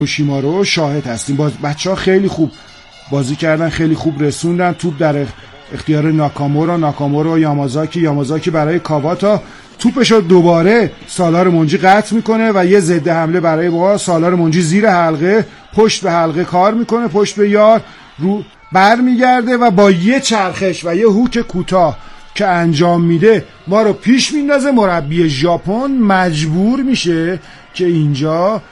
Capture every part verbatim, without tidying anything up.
هیروشیما رو شاهد هستیم. باز بچه‌ها خیلی خوب بازی کردن، خیلی خوب رسوندن توپ در اختیار ناکامورا، ناکامورا و یامازاکی، یامازاکی برای کاواتا، توپشو دوباره سالار منجی قطع میکنه و یه ضد حمله برای با سالار منجی زیر حلقه، پشت به حلقه کار میکنه، پشت به یار رو بر میگرده و با یه چرخش و یه هوک کوتاه که انجام میده ما رو پیش میندازه. مربی ژاپن مجبور میشه که اینجا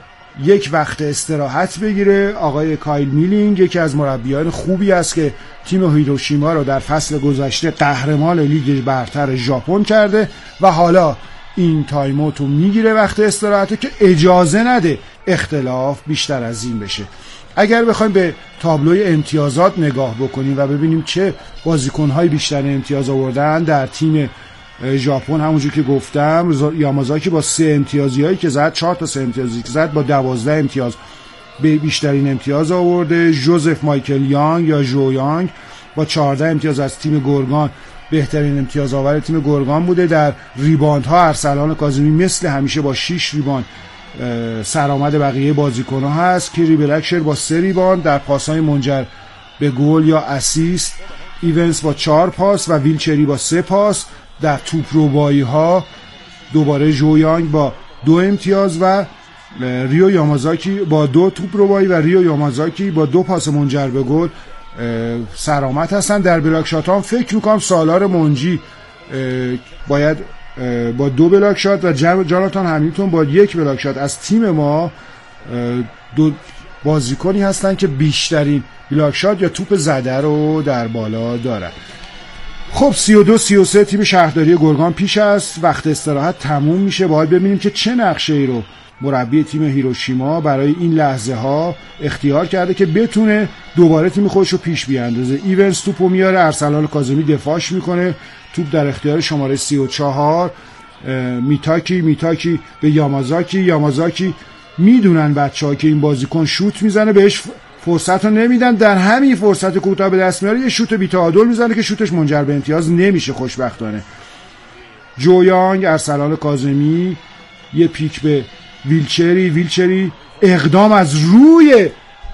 یک وقت استراحت بگیره. آقای کایل میلینگ یکی از مربیان خوبی است که تیم هیروشیما رو در فصل گذشته قهرمان لیگ برتر ژاپن کرده و حالا این تایم اوت رو میگیره وقت استراحت که اجازه نده اختلاف بیشتر از این بشه. اگر بخوایم به تابلوی امتیازات نگاه بکنیم و ببینیم چه بازیکن‌های بیشتر امتیاز آوردن در تیم ژاپن، همونجور که گفتم یامازاکی با سه امتیازی هایی که زد، چهار تا سه امتیازی که زد، با دوازده امتیاز به بیشترین امتیاز آورده. جوزف مایکل یانگ یا جو یانگ با چهارده امتیاز از تیم گورگان بهترین امتیاز آور تیم گورگان بوده. در ریباند ها ارسلان کاظمی مثل همیشه با شش ریباند سرآمد بقیه بازیکن‌ها هست. کیری بلکشر با سه ریباند. در پاس‌های منجر به گل یا اسیست ایونس با چهار پاس و ویلچری با سه پاس. در توپ ربایی ها دوباره جو یانگ با دو امتیاز و ریو یامازاکی با دو توپ ربایی و ریو یامازاکی با دو پاس منجر به گل سرآمد هستن. در بلاک شات هم فکر میکنم سالار منجی باید با دو بلاک شات و جاناتان همیلتون با یک بلاک شات از تیم ما دو بازیکنی هستن که بیشترین بلاک شات یا توپ زده رو در بالا دارن. خب سی و دو سی و سه تیم شهرداری گرگان پیش است. وقت استراحت تموم میشه. باید ببینیم که چه نقشه ای رو مربی تیم هیروشیما برای این لحظه ها اختیار کرده که بتونه دوباره تیم خودش رو پیش بیاندازه. ایونس توپو میاره، ارسلان کاظمی دفاعش میکنه، توپ در اختیار شماره سی و چهار میتاکی میتاکی به یامازاکی. یامازاکی میدونن بچه‌ها که این بازیکن شوت میزنه، بهش فرصت رو نمیدن. در همین فرصت کوتاه به دست میاره یه شوت بی‌تعادل میزنه که شوتش منجر به امتیاز نمیشه خوشبختانه. جو یانگ، ارسلان کاظمی، یه پیک به ویلچری، ویلچری اقدام از روی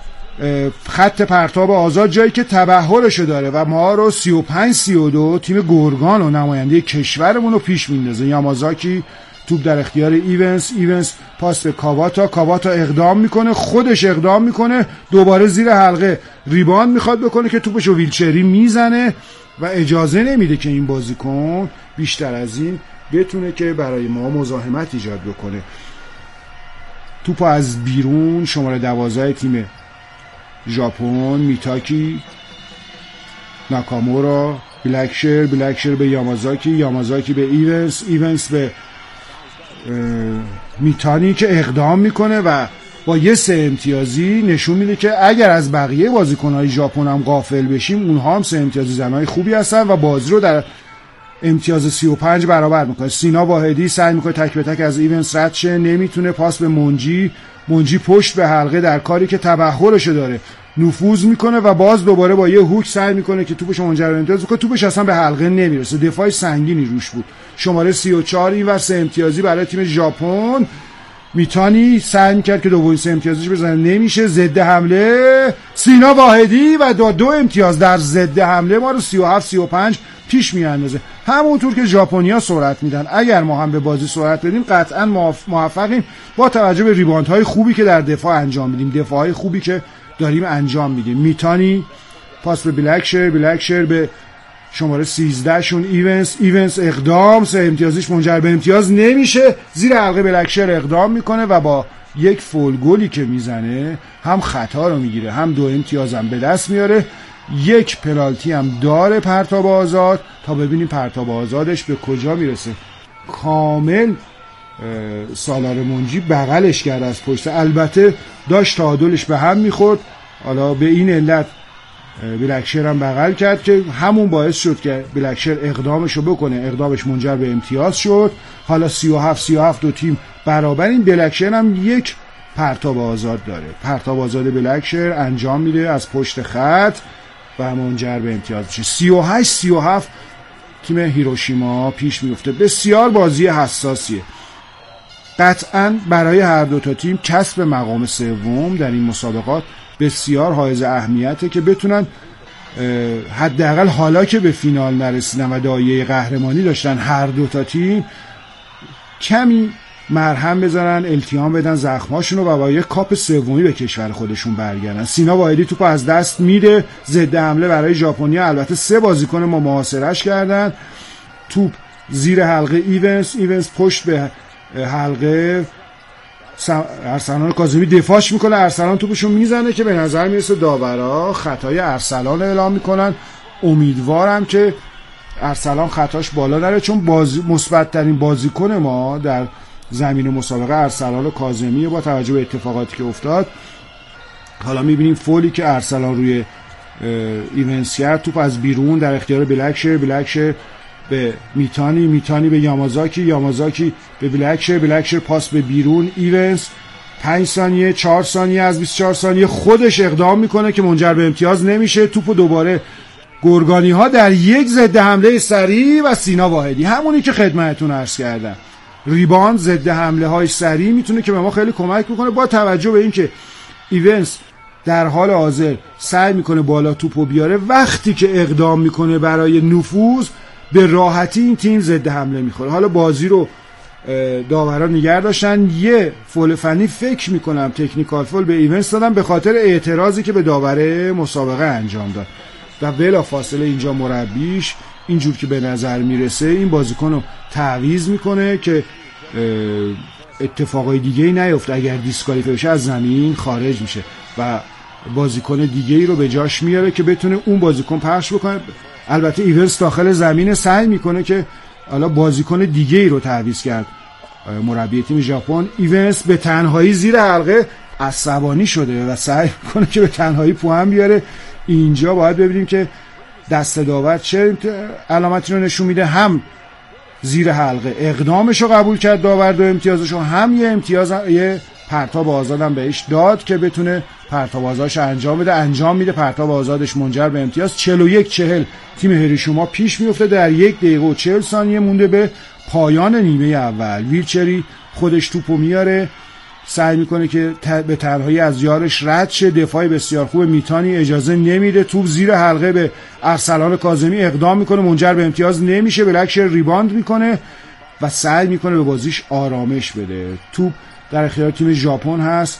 خط پرتاب آزاد جایی که تبحرشو داره و ما رو سی و پنج سی و دو تیم گورگان و نماینده کشورمون رو پیش میندازه. یامازاکی توپ در اختیار ایونس، ایونس پاس به کاواتا، کاواتا اقدام میکنه، خودش اقدام میکنه، دوباره زیر حلقه ریباند میخواد بکنه که توپشو ویلچری میزنه و اجازه نمیده که این بازیکن بیشتر از این بتونه که برای ما مزاحمت ایجاد بکنه. توپو از بیرون شماره دوازده تیم ژاپن میتاکی، ناکامورا، بلکشر، بلکشر به یامازاکی، یامازاکی به ایونس، ایونس به میتانی که اقدام میکنه و با یه سه امتیازی نشون میده که اگر از بقیه بازیکنهای ژاپن هم غافل بشیم اونها هم سه امتیازی زنهای خوبی هستن و بازی رو در امتیاز سی و پنج برابر میکنه. سینا واحدی سعی میکنه تک به تک از ایونس رد شه، نمیتونه. پاس به منجی، منجی پشت به حلقه در کاری که تبحرش داره نفوذ میکنه و باز دوباره با یه هوک سعی میکنه که توپش منجر به امتیاز بکنه. توپش اصلا به حلقه نمیرسه، دفاع سنگینی روش بود. شماره سی و چهار این ور سه امتیازی برای تیم ژاپن. میتانی سعی میکرد که دومین سه امتیازیش بزنه، نمیشه. ضد حمله سینا واحدی و دو دو امتیاز در ضد حمله ما رو سی و هفت سی و پنج پیش میاندازه. همونطور که ژاپنیا سرعت میدن اگر ما هم به بازی سرعت بدیم قطعا موفقیم با توجه به ریباندهای خوبی که در دفاع انجام میدیم، دفاعهای خوبی که داریم انجام میدیم. میتانی پاس به بلکشر، بلکشر به شماره سیزده شون ایونس، ایونس اقدام، سه امتیازیش منجر به امتیاز نمیشه، زیر حلقه بلکشر اقدام میکنه و با یک فول گلی که میزنه هم خطا رو میگیره هم دو امتیاز هم به دست میاره. یک پنالتی هم داره پرتاب آزاد تا ببینیم پرتاب آزادش به کجا میرسه. کامل سالار منجی بغلش کرد از پشت، البته داشت تعادلش به هم میخورد، حالا به این علت بلکشر هم بغل کرد که همون باعث شد که بلکشر اقدامشو بکنه، اقدامش منجر به امتیاز شد. حالا سی و هفت سی و هفت دو تیم برابر. این بلکشر هم یک پرتاب آزاد داره، پرتاب آزاد بلکشر انجام میده از پشت خط و منجر به امتیاز میشه. سی و هشت سی و هفت تیم هیروشیما پیش میفته. بسیار بازی حساسیه. قطعاً برای هر دو تا تیم کسب مقام سوم در این مسابقات بسیار حائز اهمیته که بتونن حداقل حالا که به فینال نرسیدن و دایره قهرمانی داشتن هر دو تا تیم کمی مرهم بزنن، التیام بدن زخماشون رو و با یک کاپ سومی به کشور خودشون برگردن. سینا واحدی توپ از دست میده، ضد حمله برای ژاپنیا، البته سه بازیکن ما محاصره‌اش کردن. توپ زیر حلقه ایونس، ایونس پشت به حلقه ارسلان کاظمی دفاعش میکنه، ارسلان توپشون میزنه که به نظر میرسه داورا خطای ارسلان اعلام میکنن. امیدوارم که ارسلان خطاش بالا نره، چون بازی مثبت ترین بازیکن ما در زمین مسابقه ارسلان کاظمی با توجه به اتفاقاتی که افتاد. حالا میبینیم فولی که ارسلان روی ایونس کرد، توپ از بیرون در اختیار بلکشر، بلکشر به میتانی، میتانی به یامازاکی، یامازاکی به بلکشر، بلکشر پاس به بیرون، ایونس پنج ثانیه چهار ثانیه از بیست و چهار ثانیه خودش اقدام میکنه که منجر به امتیاز نمیشه. توپو دوباره گرگانی ها در یک ضد حمله سریع و سینا واحدی، همونی که خدمتتون عرض کردم، ریباند ضد حمله های سریع میتونه که به ما خیلی کمک میکنه، با توجه به اینکه ایونس در حال حاضر سعی میکنه بالا توپو بیاره، وقتی که اقدام میکنه برای نفوذ به راحتی این تیم ضد حمله میخوره. حالا بازی رو داوران نگه داشتن، یه فول فنی فکر میکنم تکنیکال فول به ایونس دادن به خاطر اعتراضی که به داور مسابقه انجام داد و بلا فاصله اینجا مربیش اینجور که به نظر میرسه این بازیکن رو تعویض میکنه که اتفاقای دیگه ای نیفته، اگر دیسکوالیفای بشه از زمین خارج میشه و بازیکن دیگه ای رو به جاش میاره که بتونه اون بازیکن پخش بکنه. البته ایونس داخل زمین سعی میکنه که حالا بازیکن دیگه ای رو تعویض کرد مربی تیم ژاپن. ایونس به تنهایی زیر حلقه عصبانی شده و سعی میکنه که به تنهایی پوان بیاره. اینجا باید ببینیم که دست داور چه علامتی رو نشون میده، هم زیر حلقه اقدامش رو قبول کرد داور دو امتیازش رو، هم یه امتیاز یه پرتاب آزادم بهش داد که بتونه پرتاب آزادش انجام بده، انجام میده، پرتاب آزادش منجر به امتیاز. چهل و یک چهل تیم هیروشیما پیش میفته در یک دقیقه و چهل ثانیه مونده به پایان نیمه اول. ویلچری خودش توپو میاره، سعی میکنه که به تنهایی از یارش رد شه، دفاع بسیار خوب میتانی اجازه نمیده، توپ زیر حلقه به ارسلان کاظمی اقدام میکنه، منجر به امتیاز نمیشه، بلکشر ریباند میکنه و سعی میکنه به بازیش آرامش بده. توپ در اختیار تیم ژاپن هست،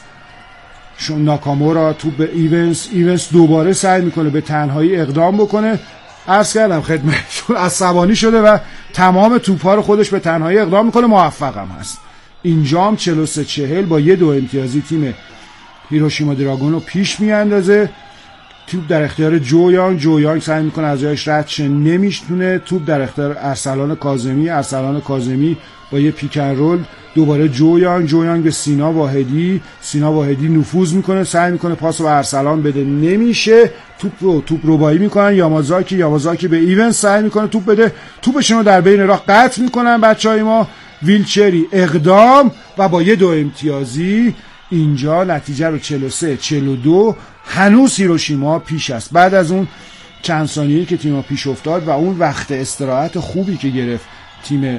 ناکامورا توپ به ایونس، ایونس دوباره سعی میکنه به تنهایی اقدام بکنه. عرض کردم خدمتتون عصبانی شده و تمام توپ‌ها رو خودش به تنهایی اقدام میکنه، موفقم هست. اینجام چهل و سه چهل با یه دو امتیازی تیم هیروشیما دراگون رو پیش میاندازه. توپ در اختیار جویانگ، جویانگ سعی میکنه از جایش رد شه، نمیتونه. توپ در اختیار ارسلان کاظمی، ارسلان کاظمی با یه پیک اند رول دوباره جویانگ، جویانگ به سینا واحدی، سینا واحدی نفوذ میکنه، سعی میکنه پاس رو به ارسلان بده، نمیشه. توپ رو توپ ربایی میکنن یامازاکی، یامازاکی به ایونس سعی میکنه توپ بده، توپشون رو در بین راه قطع میکنن بچهای ما. ویلچری اقدام و با یه دو امتیازی اینجا نتیجه رو چهل و سه چهل و دو هنوز هیروشیما پیش است. بعد از اون چند ثانیه‌ای که تیم‌ها پیش افتاد و اون وقت استراحت خوبی که گرفت تیم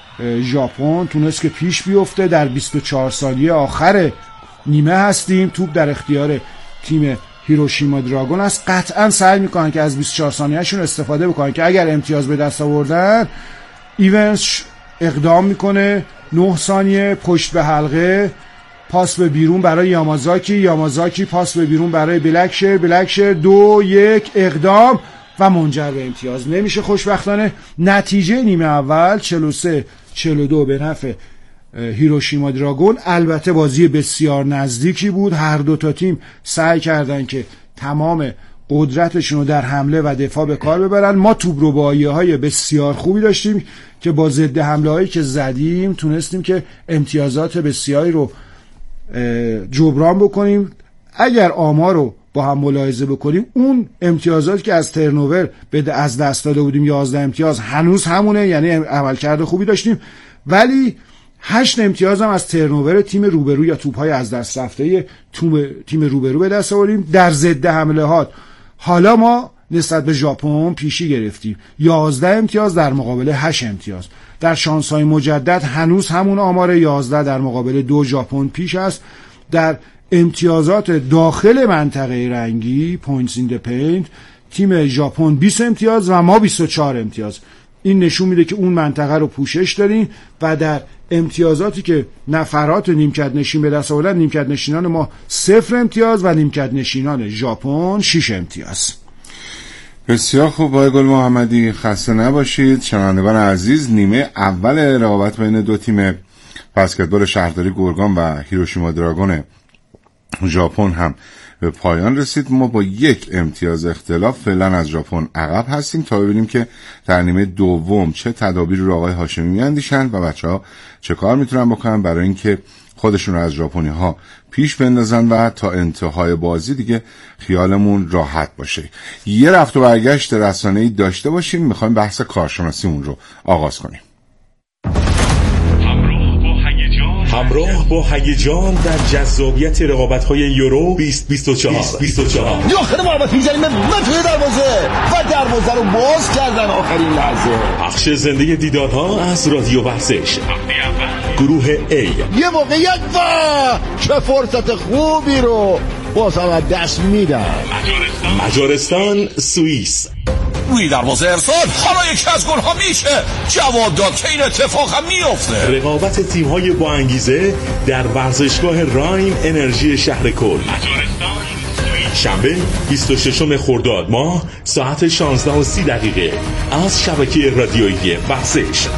ژاپن، تونست که پیش بیفته. در بیست و چهار ثانیه آخر نیمه هستیم، توپ در اختیار تیم هیروشیما دراگون است. قطعا سعی میکنن که از بیست و چهار ثانیه‌شون استفاده بکنن که اگر امتیاز به دست آوردن. ایونس اقدام میکنه، نه ثانیه پشت به حلقه، پاس به بیرون برای یامازاکی، یامازاکی پاس به بیرون برای بلکشر، بلکشر دو یک اقدام و منجر به امتیاز نمیشه خوشبختانه. نتیجه نیمه اول چهل و سه چهل و دو به نفع هیروشیما دراگون. البته بازی بسیار نزدیکی بود، هر دو تا تیم سعی کردن که تمام قدرتشون رو در حمله و دفاع به کار ببرن. ما توپ‌ربایی‌های بسیار خوبی داشتیم که با ضد حمله‌هایی که زدیم تونستیم که امتیازات بسیاری رو جبران بکنیم. اگر آمار رو با هم ملاحظه بکنیم، اون امتیازاتی که از ترنوور از دست داده بودیم یازده امتیاز هنوز همونه، یعنی عملکرد خوبی داشتیم، ولی هشت امتیاز هم از ترنوور تیم روبرو یا توپ‌های از دست رفته تیم روبرو به دست آوردیم. در ضد حمله ها حالا ما نسبت به ژاپن پیشی گرفتیم، یازده امتیاز در مقابل هشت امتیاز. در شانس‌های مجدد هنوز همون آمار یازده در مقابل دو ژاپن پیش است. در امتیازات داخل منطقه رنگی پوینتس این دی پینت تیم ژاپن بیست امتیاز و ما بیست و چهار امتیاز. این نشون میده که اون منطقه رو پوشش داریم و در امتیازاتی که نفرات نیمکت نشین به دست آوردن، نیمکت نشینان ما صفر امتیاز و نیمکت نشینان ژاپن شش امتیاز. بسیار خوب آقای گل محمدی، خسته نباشید. شنوندگان عزیز، نیمه اول رقابت بین دو تیم بسکتبال شهرداری گرگان و هیروشیما دراگون ژاپن هم به پایان رسید. ما با یک امتیاز اختلاف فعلا از ژاپن عقب هستیم تا ببینیم که در نیمه دوم چه تدابیری رو آقای هاشمی میاندیشن و بچه‌ها چه کار میتونن بکنن برای اینکه خودشون رو از ژاپنی ها پیش بندازن و تا انتهای بازی دیگه خیالمون راحت باشه. یه رفت و برگشت رسانه‌ای داشته باشیم، میخوایم بحث کارشناسیمون رو آغاز کنیم. همراه با هیجان در جذابیت رقابت‌های یورو بیست بیست و چهار. داخل محمد می‌زنیم من توی دروازه و دروازه رو باز کردن آخرین لحظه. پخش زنده دیدارها از رادیو ورزش. گروه A. یه موقعیت و چه فرصت خوبی رو باز هم دست میدن. مجارستان سوئیس. روی دروازه ارسال، حالا یکی از گل‌ها میشه جواب داد که این اتفاق هم میفته. رقابت تیم‌های با انگیزه در ورزشگاه راین انرژی شهر کل. شنبه بیست و ششم خرداد ماه ساعت شانزده و سی دقیقه از شبکه رادیویی ورزش.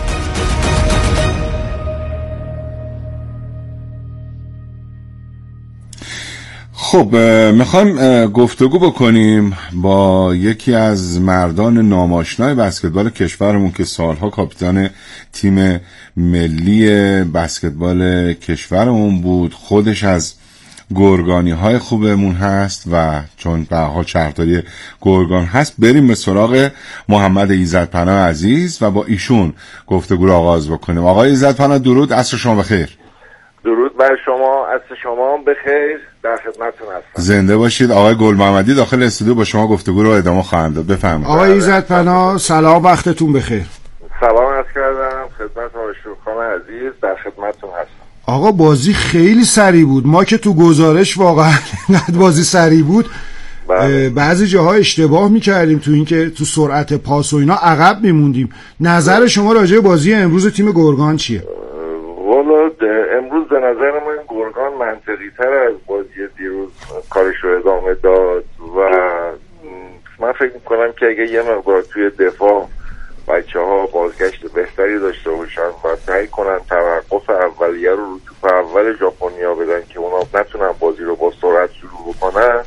خب میخوایم گفتگو بکنیم با یکی از مردان ناماشنای بسکتبال کشورمون که سالها کاپیتان تیم ملی بسکتبال کشورمون بود، خودش از گرگانی های خوبمون هست و چون به هر حال شهرداری گرگان هست، بریم به سراغ محمد ایزدپناه عزیز و با ایشون گفتگو رو آغاز بکنیم. آقای ایزدپناه درود، عصر شما بخیر. درود بر شما، عصر شما بخیر، در خدمتتون هستم. زنده باشید. آقای گل محمدی داخل استودیو با شما گفتگو رو ادامه خواهند داد. بفرمایید. آقای ایزدپناه سلام، وقتتون بخیر. سلام عرض کردم خدمت آقای شورخان عزیز، در خدمتتون هستم. آقا بازی خیلی سریع بود، ما که تو گزارش واقعا اینقدر بازی سریع بود بله. بعضی جاها اشتباه میکردیم تو این که تو سرعت پاس و اینا عقب میموندیم. نظر شما راجع به بازی امروز تیم گرگان چیه؟ والا امروز به نظر من گرگان منطقی تر از بازی دیروز کارش رو ادامه داد و من فکر میکنم که اگه یه مقدار توی دفاع بچه ها بازگشت بهتری داشته باشن و سعی کنن توقف اولیه رو رو توپ اول ژاپنیا بدن که اونا نتونن بازی رو با سرعت شروع بکنن،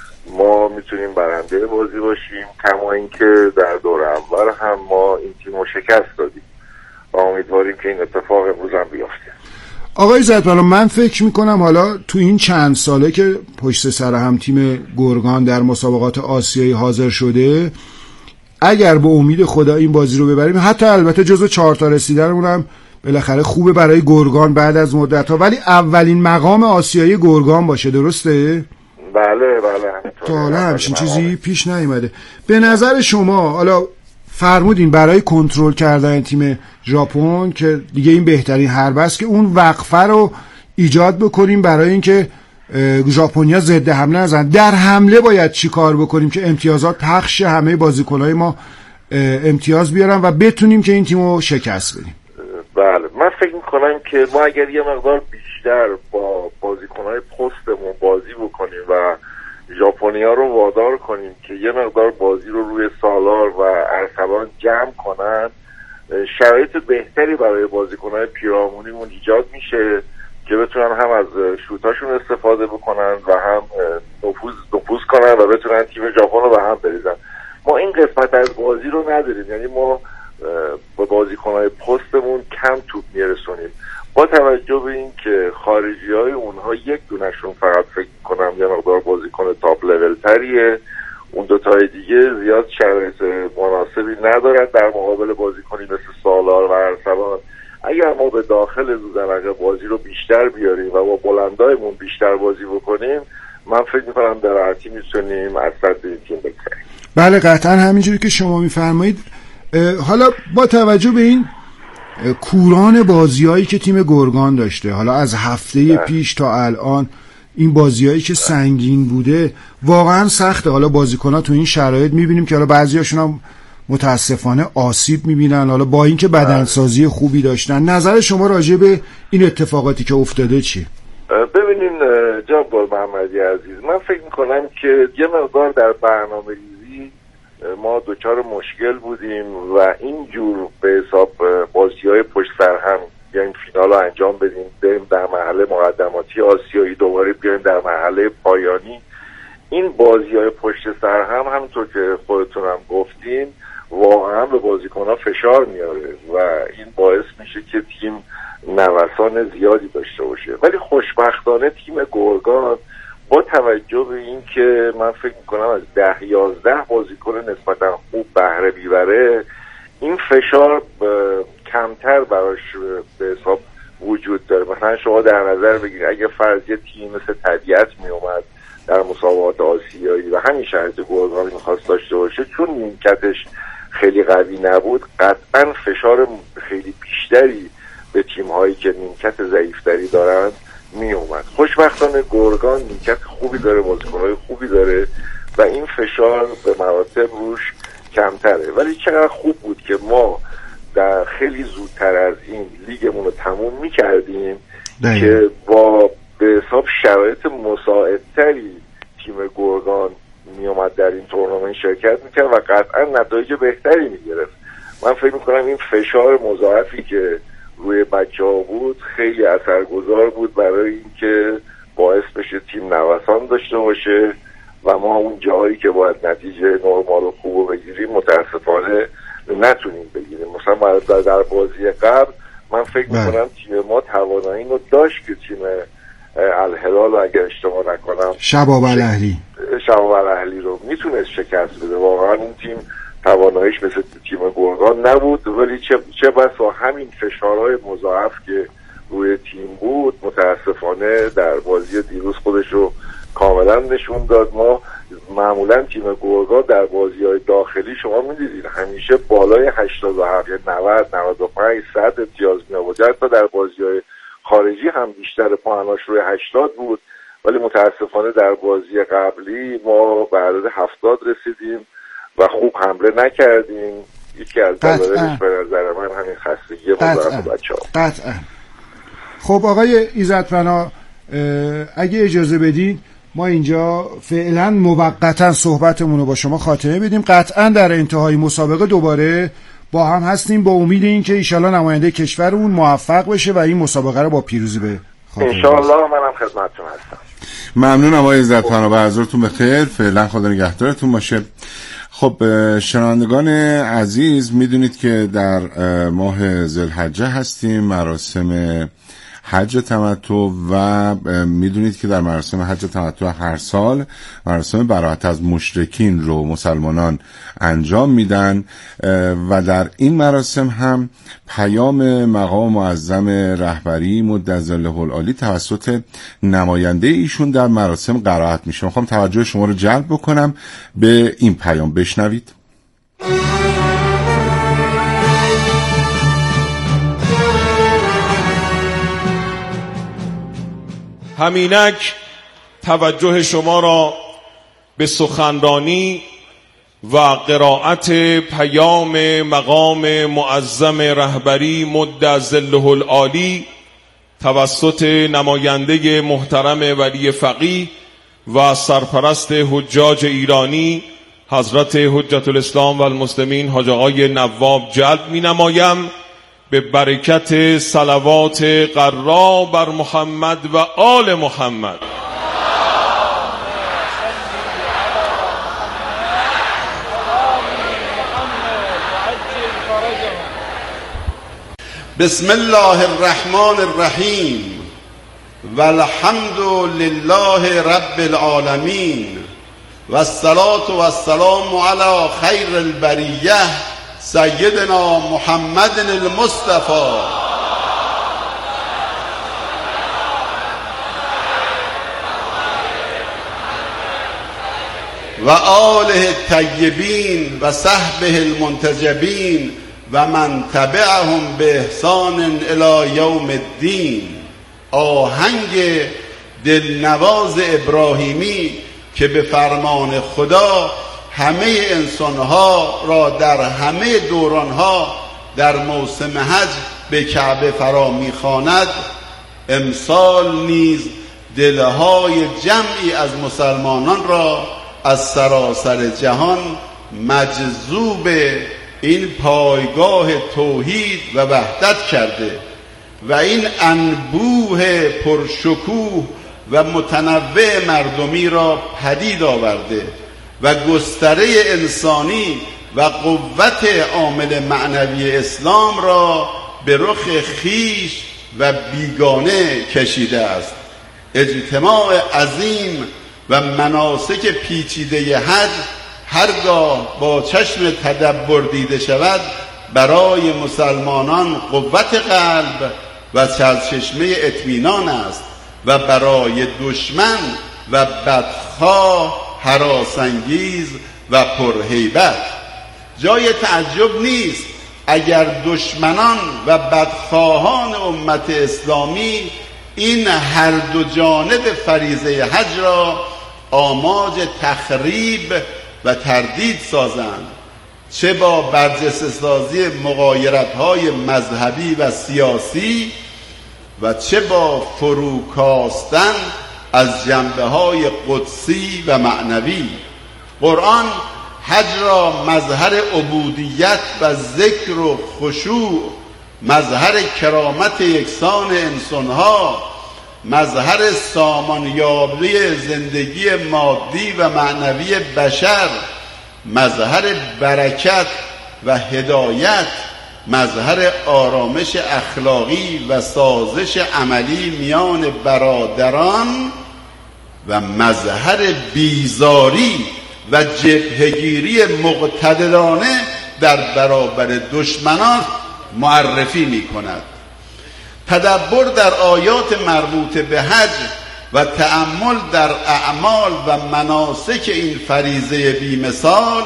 ما میتونیم برنده بازی باشیم. کما اینکه در دور اول هم ما این تیم رو شکست دادیم و امیدواریم که این اتفاق امروز هم بیفته. آقای ایزدپناه، من فکر میکنم حالا تو این چند ساله که پشت سر هم تیم گرگان در مسابقات آسیایی حاضر شده، اگر به امید خدا این بازی رو ببریم، حتی البته جزو چهار تا رسیدنمون هم بالاخره خوبه برای گرگان بعد از مدت ها، ولی اولین مقام آسیایی گرگان باشه، درسته؟ بله بله. تا حالا همچین چیزی پیش نیومده. به نظر شما حالا فرمودین برای کنترل کردن تیم ژاپن که دیگه این بهترین حربه است که اون وقفه رو ایجاد بکنیم برای اینکه ژاپنیا ضد حمله نزنن. در حمله باید چی کار بکنیم که امتیازات پخش همه بازیکن‌های ما امتیاز بیارن و بتونیم که این تیمو شکست بدیم؟ بله، من فکر میکنم که ما اگر یه مقدار بیشتر با بازیکن‌های پستمون بازی بکنیم و ژاپنیا رو وادار کنیم که یه مقدار بازی رو روی سالار و ارسلان جمع کنن، شرایط بهتری برای بازیکن‌های پیرامونیمون ایجاد میشه که بتونن هم از شوتاشون استفاده بکنن و هم نفوذ نفوذ کنن و بتونن تیم ژاپن رو به هم بریزن. ما این قسمت از بازی رو نداریم، یعنی ما با بازیکن‌های پستمون کم توپ میرسونیم، با توجه به این که خارجی‌های اونها یک دونشون فقط فکر کنم یه مقدار بازیکن تاپ لول تریه، اون دوتای دیگه زیاد شرایط مناسبی ندارن در مقابل بازیکنی مثل سالار و ارسلان. اگر ما به داخل زوزنقه بازی رو بیشتر بیاریم و با بلندایمون بیشتر بازی بکنیم، من فکر میکنم در راحتی میتونیم از صد این تیم بگذریم. بله قطعا همینجوری که شما میفرمایید. حالا با توجه به این کوران بازیایی که تیم گرگان داشته، حالا از هفته ده. پیش تا الان این بازیایی که سنگین بوده واقعا سخته. حالا بازیکن‌ها تو این شرایط میبینیم که حالا بعضیاشون هم متاسفانه آسیب میبینن، حالا با اینکه بدنسازی خوبی داشتن. نظر شما راجع به این اتفاقاتی که افتاده چی؟ ببینین جناب محمدی عزیز، من فکر میکنم که یه مقدار در برنامه‌ریزی ما دچار مشکل بودیم و اینجور به حساب بازی‌های پشت سر هم بیایم فینال رو انجام بدیم، بریم در مرحله مقدماتی آسیایی، دوباره بیایم در مرحله پایانی. این بازی‌های پشت سر هم همونطور که خودتون هم گفتین واقعا به بازیکن‌ها فشار میاره و این باعث میشه که تیم نوسان زیادی داشته باشه. ولی خوشبختانه تیم گرگان با توجه به این که من فکر میکنم از ده یازده بازیکن نسبتا خوب بهره میبره، این فشار کمتر براش به حساب وجود داره. مثلا شما در نظر بگیرید اگه فرض یه تیم مثل طبیعت میومد در مسابقات آسیایی و همین شرط گرگان میخواست داشته باشه، چون نیمکتش خیلی قوی نبود، قطعا فشار خیلی بیشتری به تیم هایی که نیمکت ضعیفتری دارن می اومد. خوشبختانه گرگان نیمکت خوبی داره، بازیکن‌های خوبی داره و این فشار به مراتب روش کمتره. ولی چقدر خوب بود که ما در خیلی زودتر از این لیگمون رو تموم می کردیم که با به حساب شرایط مساعدتری تیم گرگان می اومد در این تورنمنت شرکت میکرد و قطعا نتایج بهتری می گرفت. من فکر میکنم این فشار مضاعفی که روی بچه ها بود خیلی اثرگذار بود برای اینکه باعث بشه تیم نوسان داشته باشه و ما اون جایی که باید نتیجه نرمال و خوب رو بگیریم متاسفانه نتونیم بگیریم. مثلا در بازی قبل من فکر میکنم تیم ما توانایی رو داشت که تیم الهلال رو اگر اشتباه نکنم شباب الاهلی شباب الاهلی رو میتونست شکست بده. واقعا اون تیم تواناییش مثل تیم گرگان نبود، ولی چه چه بسا همین فشارهای مضاعف که روی تیم بود متاسفانه در بازی دیروز خودش رو کاملا نشون داد. ما معمولا تیم گرگان در بازی‌های داخلی شما می‌دیدید همیشه بالای هشتاد و هفت نود نود و پنج صد امتیاز می‌آورد، حتی در بازی‌های خارجی هم بیشتر پواناش روی هشتاد بود، ولی متاسفانه در بازی قبلی ما به عدد هفتاد رسیدیم و خوب حمله نکردیم. یکی از دلایلش به نظر من همین خستگی مضاعف بچه‌ها. قطعاً. خب آقای ایزدپناه اگه اجازه بدین ما اینجا فعلا موقتا صحبتمون رو با شما خاتمه بدیم. قطعاً در انتهای مسابقه دوباره با هم هستیم با امید این که ایشالله نماینده کشورمون موفق بشه و این مسابقه رو با پیروزی به خاتمه ان شاء الله. منم خدمتتون هستم. ممنونم آقای عزت‌پناه، به حضورتون بخیر. فعلا خدا نگهدارتون باشه. خب شنوندگان عزیز، میدونید که در ماه ذوالحجه هستیم، مراسم حج تمتع، و میدونید که در مراسم حج تمتع هر سال مراسم براءت از مشرکین رو مسلمانان انجام میدن و در این مراسم هم پیام مقام معظم رهبری مدظله العالی توسط نماینده ایشون در مراسم قرائت میشه. میخوام توجه شما رو جلب بکنم به این پیام، بشنوید. همینک توجه شما را به سخنرانی و قرائت پیام مقام معظم رهبری مدظله العالی توسط نماینده محترم ولی فقیه و سرپرست حجاج ایرانی حضرت حجت الاسلام و المسلمین حاج آقای نواب جلب می نمایم به برکت صلوات قرا بر محمد و آل محمد. بسم الله الرحمن الرحیم والحمد لله رب العالمین والصلاة والسلام علی خیر البریه سیدنا محمد المصطفى. و آله الطیبین و صحبه المنتجبین و من تبعهم به احسان الی یوم الدین. آهنگ دلنواز ابراهیمی که به فرمان خدا همه انسانها را در همه دورانها در موسم حج به کعبه فرا می‌خواند، امسال نیز دلهای جمعی از مسلمانان را از سراسر جهان مجذوب این پایگاه توحید و وحدت کرده و این انبوه پرشکوه و متنوع مردمی را پدید آورده و گستره انسانی و قوت عامل معنوی اسلام را به رخ خیش و بیگانه کشیده است. اجتماع عظیم و مناسک پیچیده حج هرگاه با چشم تدبر دیده شود برای مسلمانان قوت قلب و سرچشمه اطمینان است و برای دشمن و بدخواه هراسانگیز و پرهیبت. جای تعجب نیست اگر دشمنان و بدخواهان امت اسلامی این هر دو جانب فریضه حج را آماج تخریب و تردید سازند، چه با برجسته سازی مغایرت‌های مذهبی و سیاسی و چه با فروکاستن از جنبه‌های قدسی و معنوی. قرآن حج را مظهر عبودیت و ذکر و خشوع، مظهر کرامت یکسان انسانها، مظهر سامانیابی زندگی مادی و معنوی بشر، مظهر برکت و هدایت، مظهر آرامش اخلاقی و سازش عملی میان برادران و مظهر بیزاری و جبهه‌گیری مقتدرانه در برابر دشمنان معرفی می کند. تدبر در آیات مربوط به حج و تأمل در اعمال و مناسک این فریضه بی‌مثال،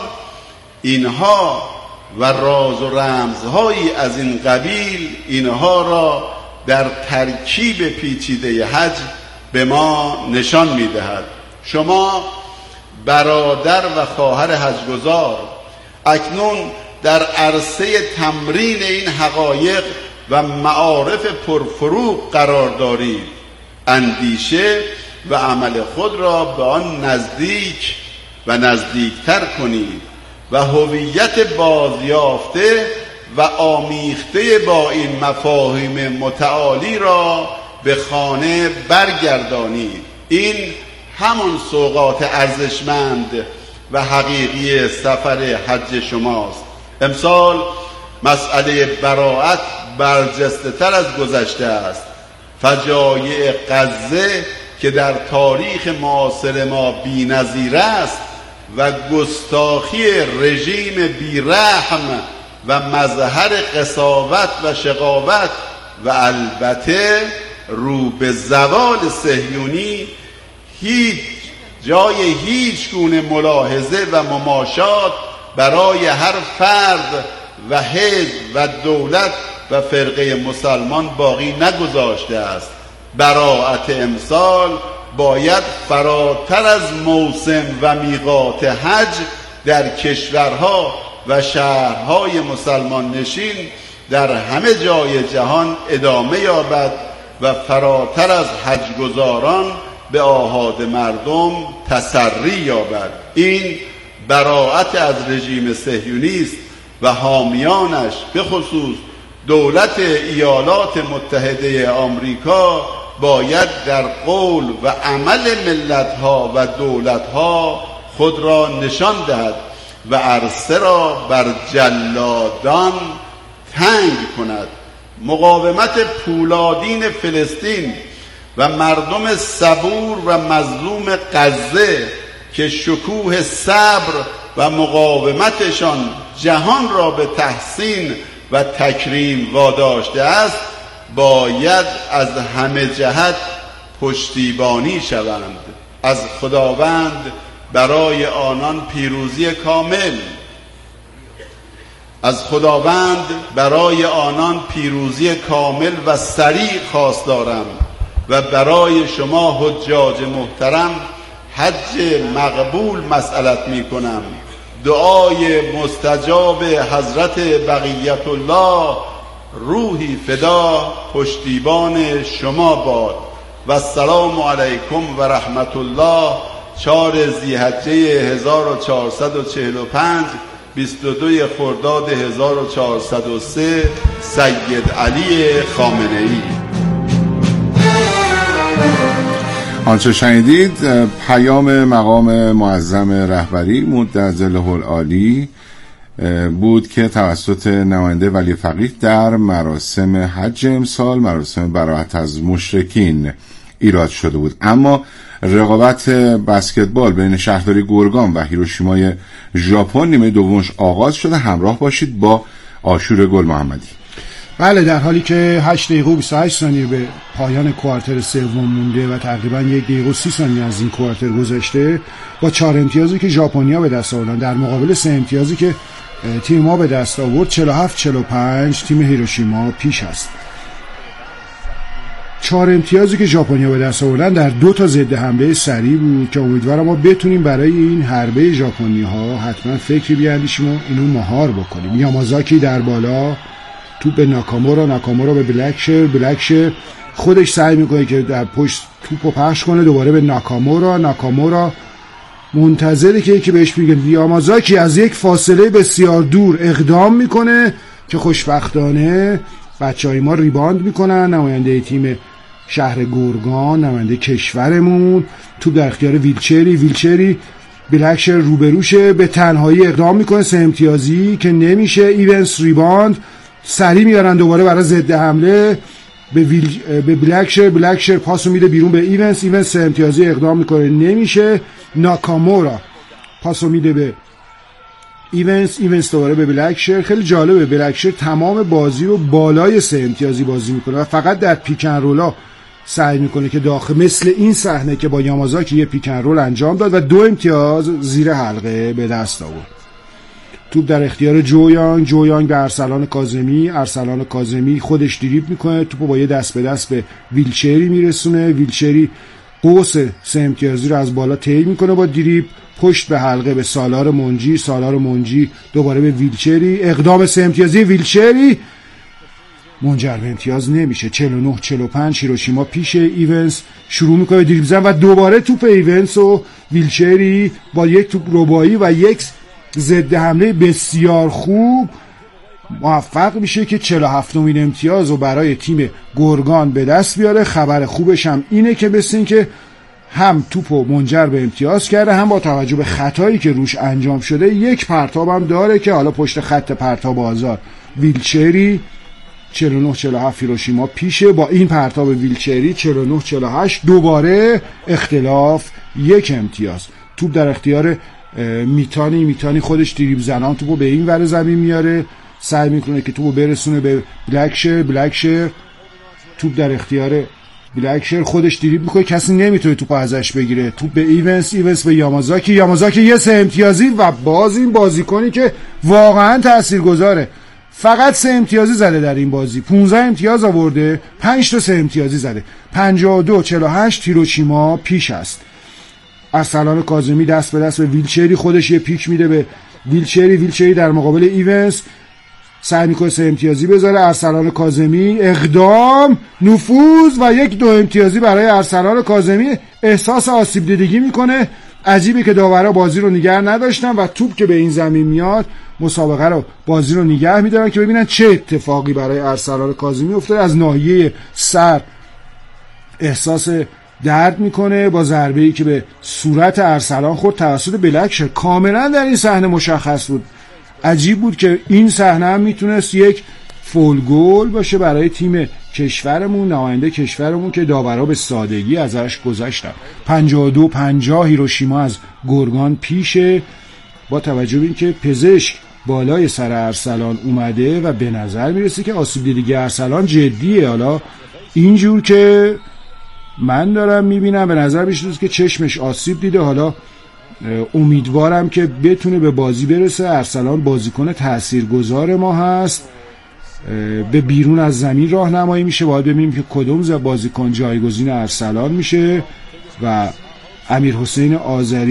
اینها و راز و رمزهایی از این قبیل، اینها را در ترکیب پیچیده حج به ما نشان می دهد. شما برادر و خواهر حج‌گزار اکنون در عرصه تمرین این حقایق و معارف پرفروغ قرار دارید. اندیشه و عمل خود را به آن نزدیک و نزدیکتر کنید و هویت بازیافته و آمیخته با این مفاهیم متعالی را به خانه برگردانید. این همون سوغات ارزشمند و حقیقی سفر حج شماست. امسال مسئله براءت برجسته تر از گذشته است. فجایع غزه که در تاریخ معاصر ما بی‌نظیر است و گستاخی رژیم بی‌رحم و مظهر قساوت و شقاوت و البته رو به زوال صهیونی هیچ جای هیچ گونه ملاحظه و مماشات برای هر فرد و حزب و دولت و فرقه مسلمان باقی نگذاشته است. براءت امسال باید فراتر از موسم و میقات حج در کشورها و شهرهای مسلمان نشین در همه جای جهان ادامه یابد و فراتر از حج‌گزاران به آحاد مردم تسری یابد. این براءت از رژیم صهیونی است و حامیانش، به خصوص دولت ایالات متحده آمریکا، باید در قول و عمل ملت‌ها و دولت‌ها خود را نشان دهد و عرصه را بر جلادان تنگ کند. مقاومت پولادین فلسطین و مردم صبور و مظلوم غزه که شکوه صبر و مقاومتشان جهان را به تحسین و تکریم واداشته است، باید از همه جهت پشتیبانی شوند. از خداوند برای آنان پیروزی کامل. از خداوند برای آنان پیروزی کامل و سریع خواست دارم و برای شما حجاج محترم حج مقبول مسئلت می کنم. دعای مستجاب حضرت بقیت الله روحی فدا پشتیبان شما باد. و السلام علیکم و رحمت الله. چهار ذی‌حجه هزار و چهارصد و چهل و پنج، بیست و دو خرداد هزار و چهارصد و سه، سید علی خامنه‌ای. آنچه شنیدید پیام مقام معظم رهبری مدظله العالی بود که توسط نماینده ولی فقیه در مراسم حج امسال، مراسم براءت از مشرکین، ایراد شده بود. اما رقابت بسکتبال بین شهرداری گرگان و هیروشیمای ژاپن نیمه دومش آغاز شده. همراه باشید با آشور گل محمدی. بله، در حالی که هشت دقیقه و بیست و هشت ثانیه به پایان کوارتر سوم مونده و تقریبا یک دقیقه و سی ثانیه از این کوارتر گذشته، با چهار امتیازی که ژاپنیا به دست آوردن در مقابل سه امتیازی که تیم ما به دست آورد، چهل و هفت چهل و پنج تیم هیروشیما پیش است. چهار امتیازی که ژاپنیا به دست آوردن در دو تا ضد حمله سریع بود که امیدوارم ما بتونیم برای این حربه ژاپنی‌ها حتما فکری بیاندیشیم و اینو مهار بکنیم. یامازاکی در بالا، توپ به ناکامورا، ناکامورا به بلکشر، بلکشر خودش سعی میکنه که در پشت توپو پخش کنه دوباره به ناکامورا، ناکامورا منتظره که یکی بهش میگه. یامازاکی از یک فاصله بسیار دور اقدام میکنه که خوشبختانه بچهای ما ریباند میکنن. نماینده تیم شهر گرگان، نماینده کشورمون، توپ در اختیار ویلچری، ویلچری بلکشر روبروشه، به تنهایی اقدام میکنه، سه امتیازی که نمیشه. ایونس ریباند، سری میارن دوباره برای ضد حمله به ویل... به بلکشر، بلکشر پاسو میده بیرون به ایونس، ایونس سه امتیازی اقدام میکنه، نمیشه. ناکامورا پاسو میده به ایونس، ایونس دوباره به بلکشر. خیلی جالبه، بلکشر تمام بازی رو بالای سه امتیازی بازی میکنه و فقط در پیکن رولا سعی میکنه که داخل، مثل این صحنه که با یامازاکی یه پیکن رول انجام داد و دو امتیاز زیر حلقه به دست آورد. توپ در اختیار جویانگ، جویانگ به ارسلان کاظمی، ارسلان کاظمی خودش دریبل میکنه، توپو با یه دست به دست به ویلچری میرسونه، ویلچری قوس سه امتیازی رو از بالا طی میکنه با دریبل، پشت به حلقه به سالار منجی، سالار منجی دوباره به ویلچری، اقدام سه امتیازی ویلچری منجر به امتیاز نمیشه. چهل و نه چهل و پنج هیروشیما پیشه. ایونس شروع میکنه دریبل زدن و دوباره توپ ایونس و ویلچری با یک توپ رباعی و یک ضد حمله بسیار خوب موفق میشه که چهل و هفتمین امتیاز رو برای تیم گرگان به دست بیاره. خبر خوبش هم اینه که مثل این که هم توپو منجر به امتیاز کرده، هم با توجه به خطایی که روش انجام شده یک پرتاب هم داره که حالا پشت خط پرتاب آزار ویلچری. چهل و نه چهل و هفت هیروشیما پیشه با این پرتاب ویلچری. چهل و نه چهل و هشت دوباره اختلاف یک امتیاز. توپ در اختیار میتانی، میتانی خودش دریبل زنان توپو به این ور زمین میاره، سعی میکنه که توپو برسونه به بلکشر، بلکشر توپ در اختیار بلکشر خودش دریبل میکنه، کسی نمیتونه توپو ازش بگیره. توپ به ایونس، ایونس به یامازاکی، یامازاکی یه سه امتیازی و باز این بازیکنی که واقعا تاثیرگذاره، فقط سه امتیازی زده در این بازی، پانزده امتیاز آورده، پنج تا سه امتیازی زده. پنجاه و دو چهل و هشت هیروشیما پیش است. ارسلان کاظمی دست به دست به ویلچری، خودش یه پیک میده به ویلچری، ویلچری در مقابل ایونس سعی میکنه سه امتیازی بذاره. ارسلان کاظمی اقدام، نفوذ و یک دو امتیازی برای ارسلان کاظمی. احساس آسیب دیدگی میکنه. عجیبه که داورا بازی رو نگه نداشتن و توپ که به این زمین میاد مسابقه رو بازی رو نگه میدارن که ببینن چه اتفاقی برای ارسلان کاظمی افتاد. از ناحیه سر احساس درد میکنه با ضربه‌ای که به صورت ارسلان خورد توسط بلکشر. کاملا در این صحنه مشخص بود. عجیب بود که این صحنه هم میتونست یک فول گل باشه برای تیم کشورمون، نماینده کشورمون که داورا به سادگی ازش گذشتن. پنجاه و دو پنجاه هیروشیما از گرگان پیشه با توجه به اینکه پزشک بالای سر ارسلان اومده و به نظر میرسه که آسیب دیدگی ارسلان جدیه. حالا اینجور که من دارم میبینم به نظر میاد که چشمش آسیب دیده. حالا امیدوارم که بتونه به بازی برسه. ارسلان بازیکن تاثیرگذار ما هست، به بیرون از زمین راهنمایی میشه. باید ببینیم که کدوم بازیکن جایگزین ارسلان میشه و امیر حسین آذری